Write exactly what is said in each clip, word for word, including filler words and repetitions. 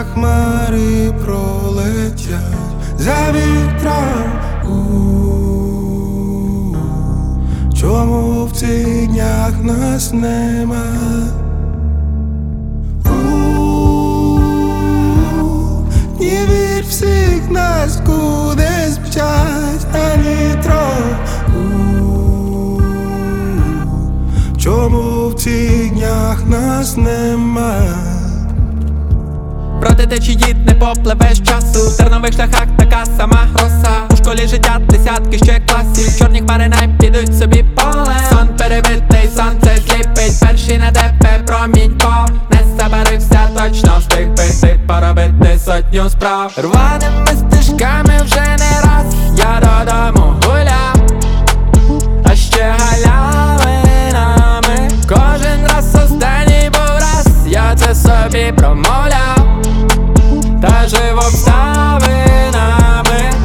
хмари пролетять за вітром. У-у-у. Чому в цих днях нас нема? У-у-у. Не вір всіх нас кудись мчать на нітро. Чому в цих днях нас нема? Проти течії не попливеш часу. В тернових шляхах така сама роса. У школі життя десятки ще класів. Чорні хмари най підуть собі поле. Сон перебитий, сонце сліпить. Перший на тебе промінько. Не забарився, точно встиг би ти поробити сотню справ. Рваними стежками вже не раз я додому гуляв, а ще галявинами. Кожен раз останній був раз, я це собі промовляв, та жив обставинами.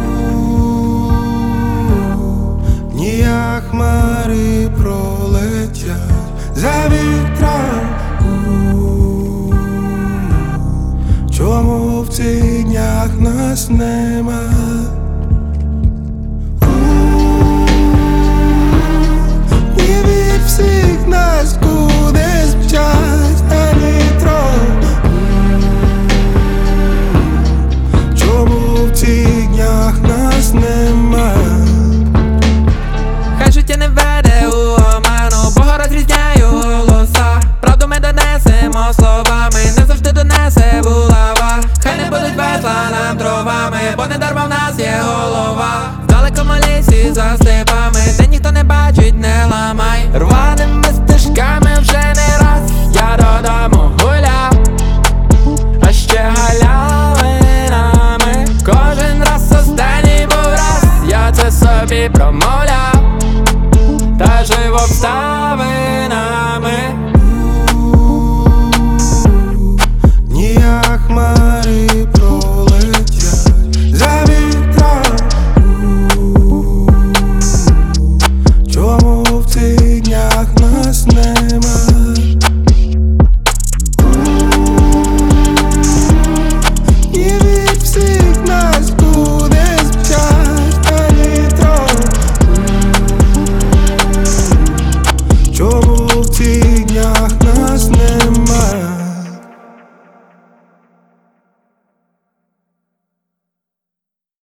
Ніяк хмари пролетять за вітром. Чому в цих днях нас нема? Не вір всіх нас кудись мчать на нітро. Чому в цих днях нас нема? Хай життя не веде у оману, Бога розрізняю голоса. Правду ми донесемо словами, не завжди донесе булава. Хай не будуть весла нам дровами, бо не дарма в нас є голова. В далекому лісі за степами, де ніхто не бачить, не ламай. Рваними стежками вже не раз я додому гуляв, а ще галявинами. Кожен раз останній був раз, я це собі промовляв, та жив обставинами.